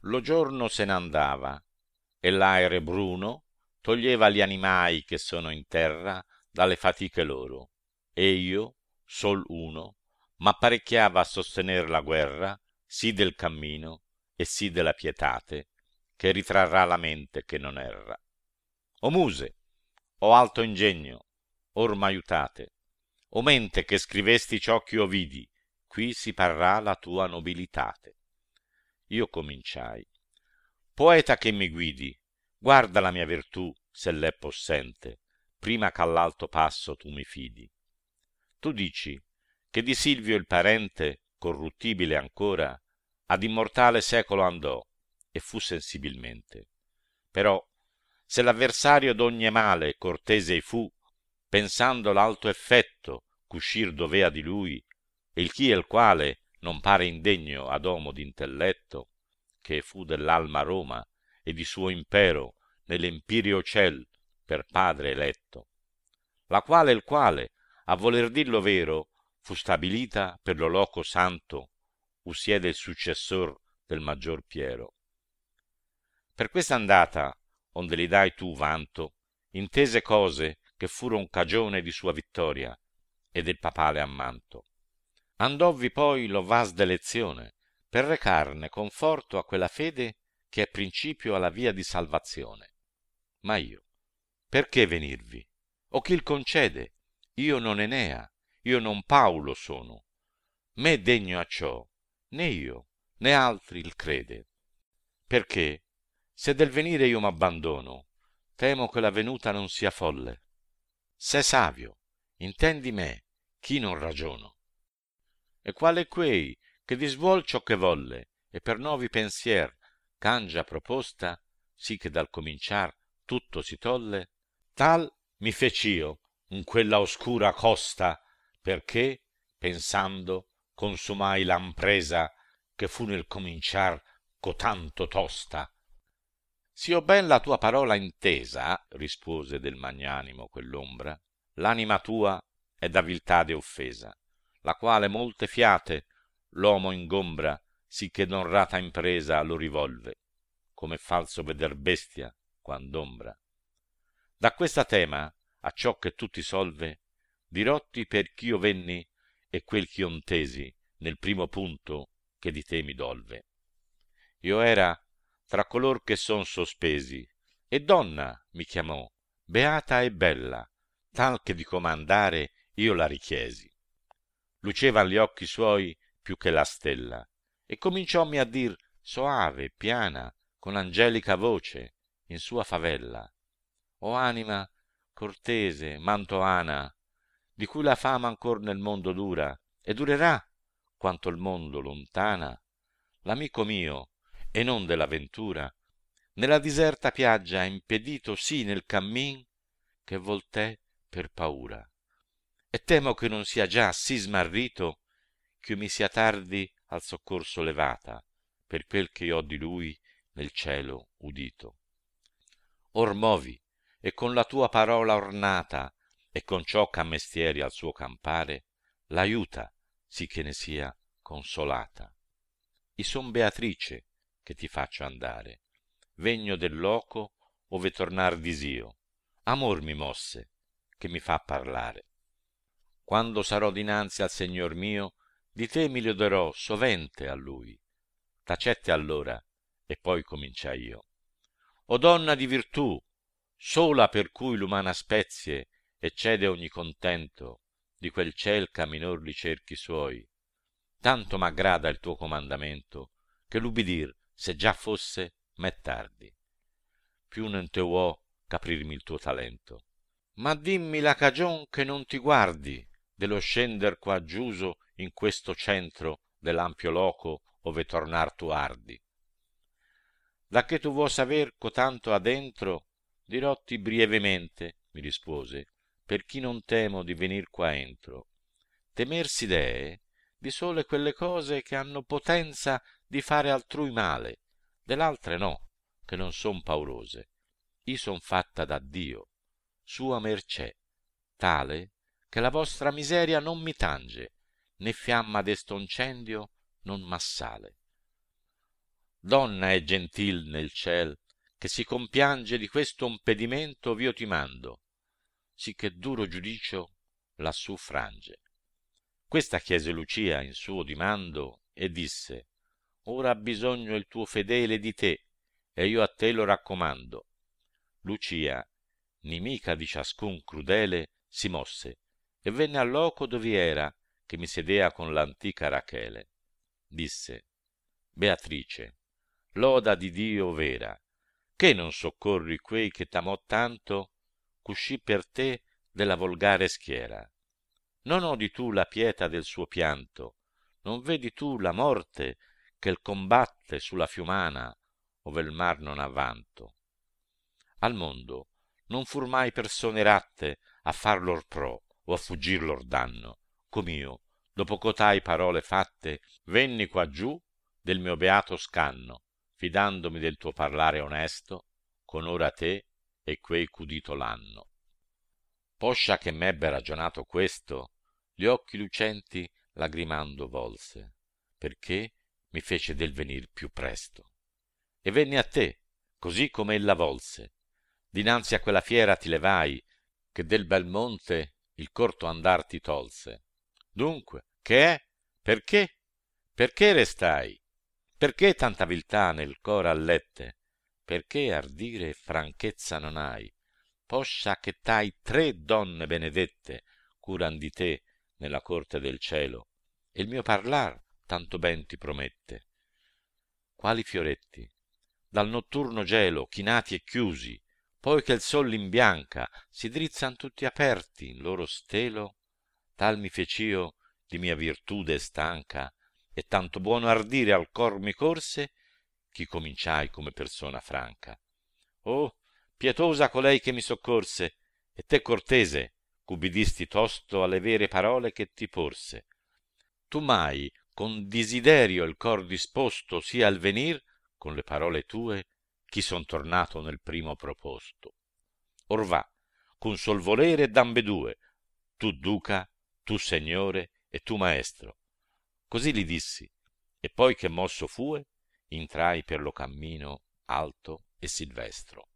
Lo giorno se n'andava, e l'aere bruno toglieva gli animai che sono in terra dalle fatiche loro, e io, sol uno, m'apparecchiava a sostener la guerra, sì del cammino e sì della pietate, che ritrarrà la mente che non erra. O muse, o alto ingegno, or m'aiutate, o mente che scrivesti ciò ch'io vidi, qui si parrà la tua nobilitate. Io cominciai: poeta che mi guidi, guarda la mia virtù se l'è possente, prima ch'all'alto passo tu mi fidi. Tu dici che di Silvio il parente, corruttibile ancora, ad immortale secolo andò, e fu sensibilmente. Però, se l'avversario d'ogni male cortese fu, pensando l'alto effetto c'uscir dovea di lui, e il chi e il quale non pare indegno ad omo d'intelletto, che fu dell'alma Roma e di suo impero nell'empirio ciel per padre eletto, la quale il quale, a voler dirlo vero, fu stabilita per lo loco santo, usiede il successor del maggior Piero. Per questa andata, onde li dai tu vanto, intese cose che furon cagione di sua vittoria e del papale ammanto. Andovvi poi lo vas d'elezione per recarne conforto a quella fede che è principio alla via di salvazione. Ma io, perché venirvi? O chi il concede? Io non Enea, io non Paulo sono. Me degno a ciò, né io, né altri il crede. Perché, se del venire io m'abbandono, temo che la venuta non sia folle. Se savio, intendi me, chi non ragiono. E quale quei che disvuol ciò che volle, e per novi pensier cangia proposta, sì che dal cominciar tutto si tolle, tal mi fec'io in quella oscura costa, perché, pensando, consumai l'ampresa che fu nel cominciar cotanto tosta. Sì ho ben la tua parola intesa, rispose del magnanimo quell'ombra, l'anima tua è da viltade offesa, la quale molte fiate l'uomo ingombra, sì che d'onrata impresa lo rivolve, come falso veder bestia quand'ombra. Da questa tema, a ciò che tu ti solve, dirotti per ch'io venni e quel ch'io ntesi nel primo punto che di te mi dolve. Io era tra color che son sospesi, e donna mi chiamò, beata e bella, tal che di comandare io la richiesi. Lucevan gli occhi suoi più che la stella, e cominciommi a dir soave, piana, con angelica voce, in sua favella: o anima cortese, mantoana, di cui la fama ancor nel mondo dura, e durerà quanto il mondo lontana, l'amico mio, e non della ventura, nella diserta piaggia ha impedito sì nel cammin che voltè per paura, e temo che non sia già sì smarrito ch'io mi sia tardi al soccorso levata per quel che io ho di lui nel cielo udito. Or movi, e con la tua parola ornata e con ciò ch'a mestieri al suo campare l'aiuta sì che ne sia consolata. I son Beatrice che ti faccio andare, vegno del loco ove tornar disio, amor mi mosse che mi fa parlare. Quando sarò dinanzi al Signor mio, di te mi loderò sovente a lui. Tacette allora, e poi cominciai io: o donna di virtù, sola per cui l'umana spezie eccede ogni contento di quel ciel ch'a minor li cerchi suoi, tanto m'aggrada il tuo comandamento che l'ubbidir, se già fosse, m'è tardi. Più non te uò c'aprirmi il tuo talento, ma dimmi la cagion che non ti guardi dello scender qua giuso in questo centro dell'ampio loco ove tornar tu ardi. Da che tu vuoi saver cotanto adentro, dirotti brievemente, mi rispose, per chi non temo di venir qua entro. Temer si dee di sole quelle cose che hanno potenza di fare altrui male, dell'altre no, che non son paurose. I son fatta da Dio, sua mercè, tale che la vostra miseria non mi tange, né fiamma d'esto incendio non m'assale. donna è gentil nel ciel, che si compiange di questo impedimento v'io ti mando, sì che duro giudicio lassù frange. Questa chiese Lucia in suo dimando e disse: ora ha bisogno il tuo fedele di te, e io a te lo raccomando. Lucia, nimica di ciascun crudele, si mosse e venne al loco dove era, che mi sedea con l'antica Rachele. Disse: Beatrice, loda di Dio vera, che non soccorri quei che t'amò tanto, c'uscì per te della volgare schiera. Non odi tu la pietà del suo pianto, non vedi tu la morte che combatte sulla fiumana, ove il mar non ha vanto. Al mondo non fur mai persone ratte a far lor pro o a fuggir lor danno, com'io, dopo cotai parole fatte, venni qua giù del mio beato scanno, fidandomi del tuo parlare onesto, con ora te e quei c'udito l'hanno. Poscia che m'ebbe ragionato questo, gli occhi lucenti lagrimando volse, perché mi fece del venir più presto. E venni a te, così come ella volse. Dinanzi a quella fiera ti levai, che del bel monte il corto andar ti tolse. Dunque, che è? Perché? Perché restai? Perché tanta viltà nel cor allette? Perché ardire e franchezza non hai? Poscia che t'hai 3 donne benedette curan di te nella corte del cielo, e il mio parlar tanto ben ti promette. Quali fioretti, dal notturno gelo chinati e chiusi, poi che il sol l'imbianca, si drizzan tutti aperti in loro stelo, tal mi fec'io di mia virtude stanca, e tanto buono ardire al cor mi corse, ch'i cominciai come persona franca. Oh, pietosa colei che mi soccorse, e te cortese, c'ubbidisti tosto alle vere parole che ti porse. Tu mai con desiderio il cor disposto sia al venir, con le parole tue, chi son tornato nel primo proposto. Or va, con sol volere d'ambedue, tu duca, tu segnore e tu maestro. Così li dissi, e poi che mosso fue, intrai per lo cammino alto e silvestro.